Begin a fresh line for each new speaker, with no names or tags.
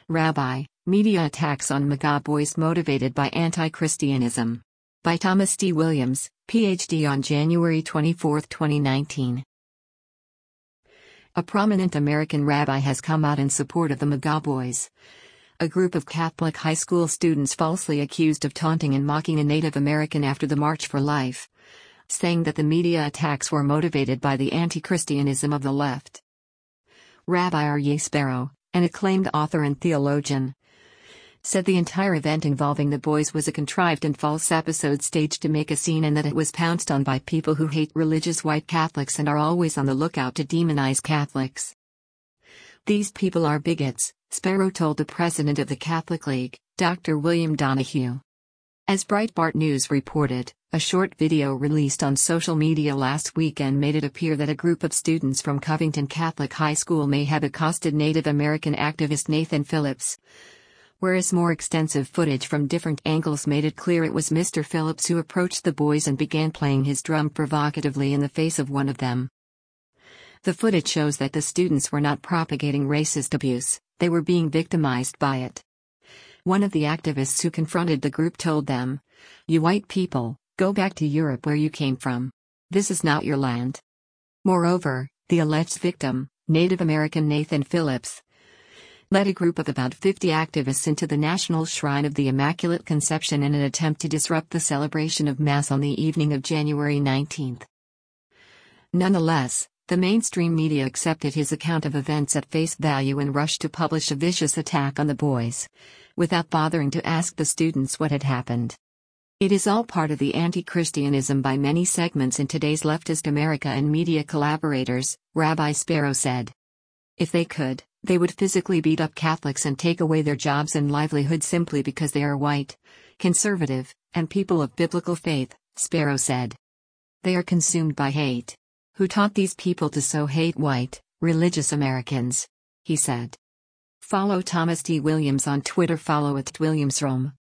Rabbi, Media Attacks on MAGA Boys Motivated by Anti-Christianism. By Thomas D. Williams, Ph.D. on January 24, 2019. A prominent American rabbi has come out in support of the MAGA Boys, a group of Catholic high school students falsely accused of taunting and mocking a Native American after the March for Life, saying that the media attacks were motivated by the anti-Christianism of the left. Rabbi Aryeh Sparrow, an acclaimed author and theologian, said the entire event involving the boys was a contrived and false episode staged to make a scene and that it was pounced on by people who hate religious white Catholics and are always on the lookout to demonize Catholics. These people are bigots, Sparrow told the president of the Catholic League, Dr. William Donahue. As Breitbart News reported, a short video released on social media last weekend made it appear that a group of students from Covington Catholic High School may have accosted Native American activist Nathan Phillips, whereas more extensive footage from different angles made it clear it was Mr. Phillips who approached the boys and began playing his drum provocatively in the face of one of them. The footage shows that the students were not propagating racist abuse, they were being victimized by it. One of the activists who confronted the group told them, "You white people, go back to Europe where you came from. This is not your land." Moreover, the alleged victim, Native American Nathan Phillips, led a group of about 50 activists into the National Shrine of the Immaculate Conception in an attempt to disrupt the celebration of Mass on the evening of January 19. Nonetheless, the mainstream media accepted his account of events at face value and rushed to publish a vicious attack on the boys, without bothering to ask the students what had happened. It is all part of the anti-Christianism by many segments in today's leftist America and media collaborators, Rabbi Sparrow said. If they could, they would physically beat up Catholics and take away their jobs and livelihood simply because they are white, conservative, and people of biblical faith, Sparrow said. They are consumed by hate. Who taught these people to so hate white, religious Americans? He said. Follow Thomas D. Williams on Twitter. Follow @WilliamsRome.